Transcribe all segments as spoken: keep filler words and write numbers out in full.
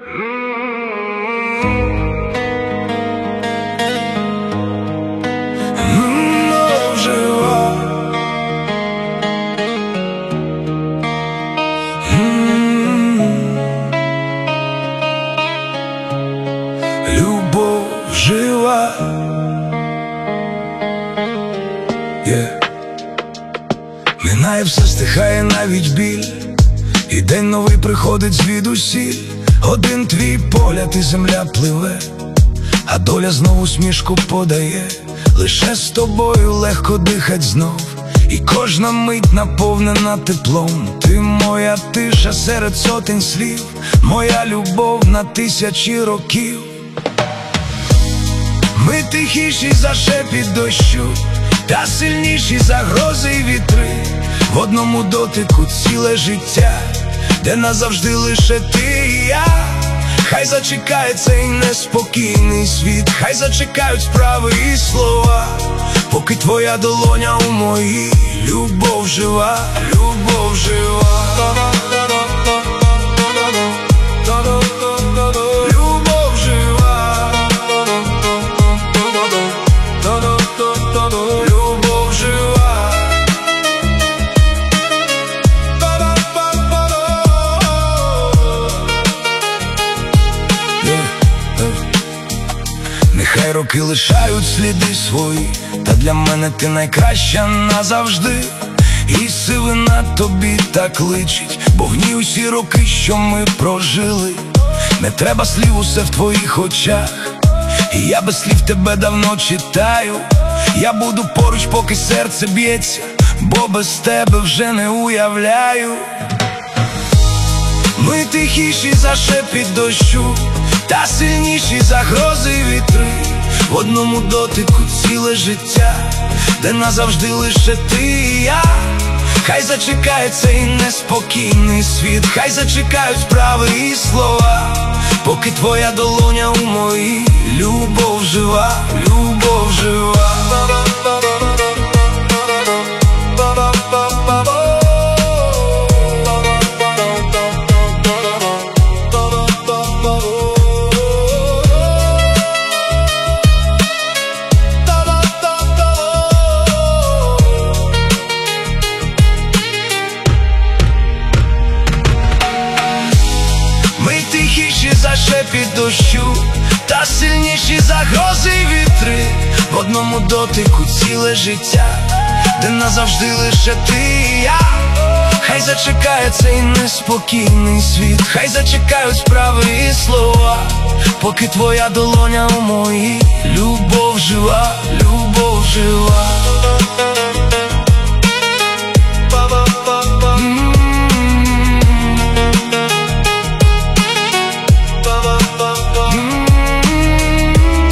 Любов жива, yeah. Минає все, стихає навіть біль, і день новий приходить звідусіль. Один твій погляд і земля пливе, а доля знову смішку подає. Лише з тобою легко дихать знов, і кожна мить наповнена теплом. Ти моя тиша серед сотень слів, моя любов на тисячі років. Ми тихіші за шепіт дощу, та сильніші за грози й вітри. В одному дотику ціле життя, де назавжди лише ти і я. Хай зачекає цей неспокійний світ, хай зачекають справи і слова, поки твоя долоня у моїй. Любов жива, любов жива, любов жива, любов жива. Нехай роки лишають сліди свої, та для мене ти найкраща назавжди. І сивина тобі так личить, бо в ній усі роки, що ми прожили. Не треба слів, усе в твоїх очах, і я без слів тебе давно читаю. Я буду поруч, поки серце б'ється, бо без тебе вже не уявляю. Ми тихіші за шепіт дощу, та сильніші за грози й вітри. В одному дотику ціле життя, де назавжди лише ти і я. Хай зачекає цей неспокійний світ, хай зачекають справи і слова, поки твоя долоня у моїй. Любов жива, любов жива. Тихіші за шепіт дощу, та сильніші за грози й вітри. В одному дотику ціле життя, де назавжди лише ти і я. Хай зачекає цей неспокійний світ, хай зачекають справи і слова, поки твоя долоня у моїй. Любов жива, любов жива.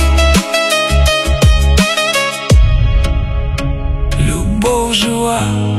Любов жива.